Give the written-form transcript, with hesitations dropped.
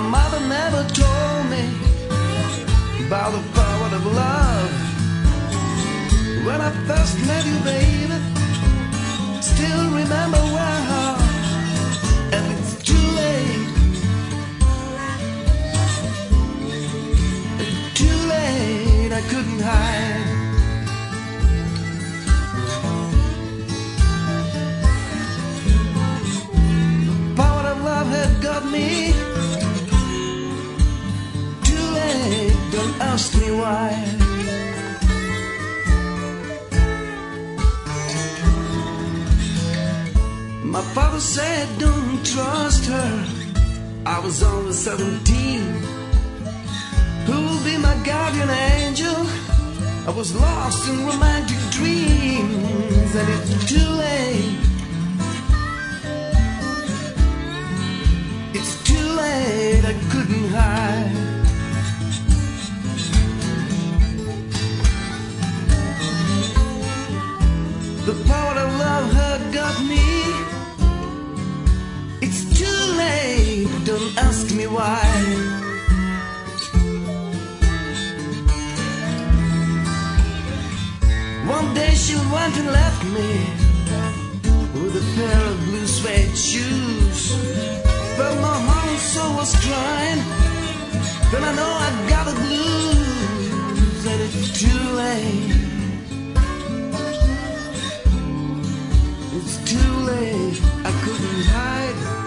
mother never told me about the power of love. When I first met you, baby, still remember where, and it's too late. Too late, I couldn't hide. The power of love had got me. Too late, don't ask me why. My father said don't trust her. I was only 17. Who will be my guardian angel? I was lost in romantic dreams, and it's too late. It's too late, I couldn't hide. The power of love had got me. It's too late, don't ask me why. One day she went and left me with a pair of blue suede shoes. Felt my heart and soul was crying. Then I know I got the blues, and it's too late. It's too late, I couldn't hide.